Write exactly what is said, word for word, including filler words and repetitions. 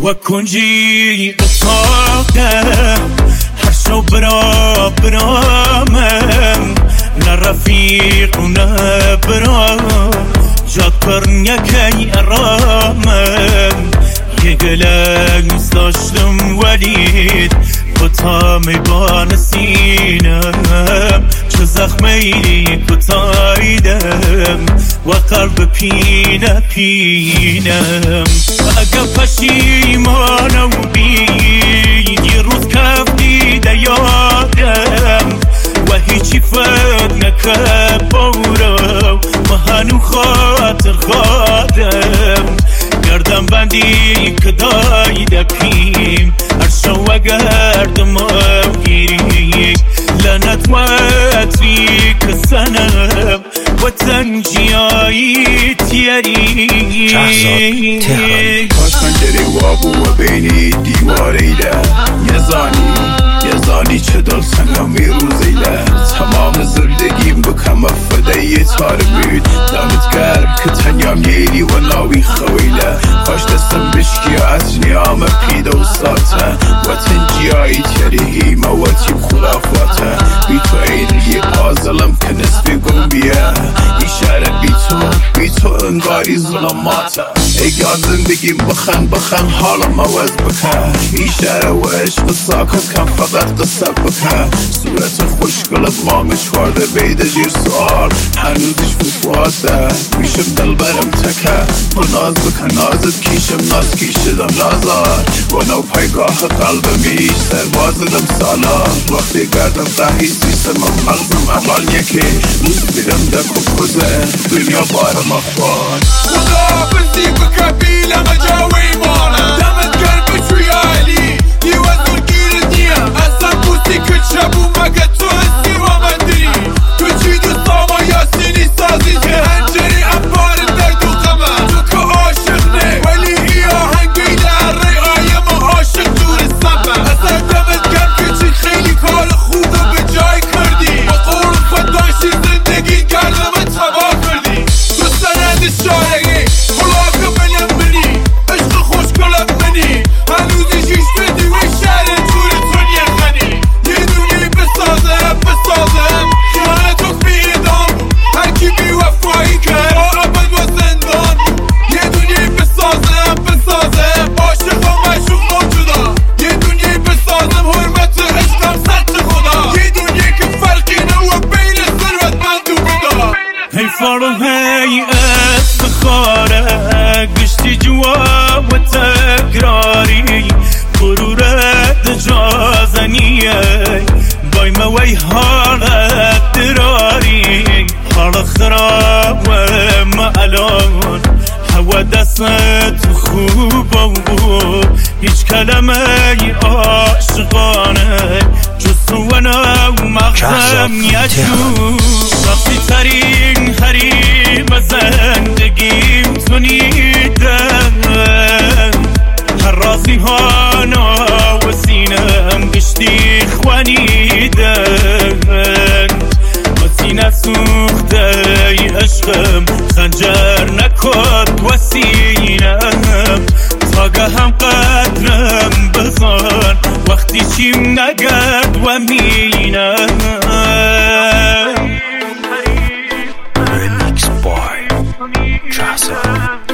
و کنجی اتاقم هر شو برا برامم نه رفیق و نه برام جاد کرن یکی ارامم یه گلنگ داشتم ولید کتام بان سینم چه زخمی کتایدم و قلب پینه پینم اگه پشیمانم بید یه روز کف دیده یادم و هیچی فکر نکه بورم و هنو خاطر خادم گردم بندی که دایده پیم هر شو گردم گیری لعنت واتری که سنم و تنجیایی تیری کاش پنجره وابو و بینی دیواریده یه زانی یه زانی چه دل سنگم میروزیده تمام زندگیم بکم افده یه تار بود دمت گرم که تنیام ییری و ناوی خویده کاش دستم بشکی از نیام پیده و ساته و تنجیایی تیری مواتیم خلافاته بی تو این یه پازلم که نصفی گم بیه ایشاره بی تو بی تو انگاری ظلماته اگر زندگیم بخن بخن حالم عوض بکن ایشاره و عشق ساکت کن فقط قصه بکن صورت خوشگلت ما مشوارده بیده جیر سوال هنوزش فوفواته میشم دل برم تکه و ناز بکن نازت کیشم ناز کیشدم نازار و نو پایگاه قلب میش سربازدم سالار وقتی گردم دهی سیستم مغزم احوال یکی روز بیرم دک و کزه دنیا بارم افغان خدا بزی بکبیل اما جاوی مانم دمت گرم بشوی علی دیوزون گیر دیم اصلا بوسی که شبو مگه تو هستی و من دری تو چی دوستاما یاسینی سازی که هنجری انبار درد و غمم تو که عاشق نه ولی ای آهنگ بیده ری آیم و عاشق دور سمم اصلا دمت گرم که چی خیلی کار خوب به جای کردی با قول خود داشتی زندگی کردم تباه کردی تو سند شارگی خلاق بلم منی عشق خوشگلت منی هنوزی شیش بدی و شهر جور دنیا غنی یه دنیای بسازم بسازم خیانتو بیدام هر کی بی وفایی کرد با ابد و زندان یه دنیای بسازم بسازم عاشق و معشوق موجودا یه دنیای بسازم حرمت عشقم سطح خدا یه دنیای که فرقی نو بین ثروتمند و بودا هی فارم هی افتخاره گشتی جواب و تکراری غرورت جازنیه بای موی حالت دراری حال خراب و معلان هوا دستت خوب و هیچ کلمه عاشقانه جز و نو مغزم یجو شخصی ترین حریم زندگیم تونیدن هر رازی ها و سینم گشتی خوانیدن و سینه سوخته عشقم خنجر نکد و سینم تاگه هم قدرم بزن وقتی چیم نگرد و مینم Remix by Trasso